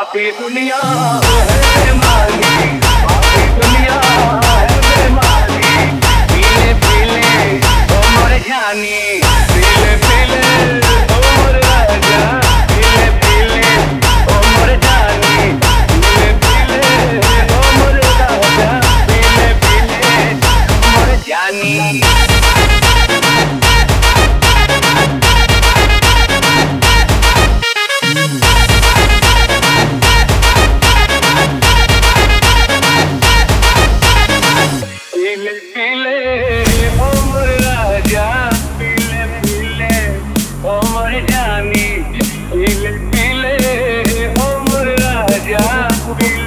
पापी दुनिया है बेमानी, पापी दुनिया है बेमानी। पीले पीले ओ मोर जानी, पीले पीले ओ मोर राजा, पीले पीले ओ मोर जानी, पीले पीले ओ मोर राजा, पीले पीले ओ मोर जानी। पीले पीले ओ मोर राजा, पीले पीले ओ मोर जानी, पीले पीले ओ मोर राजा, पीले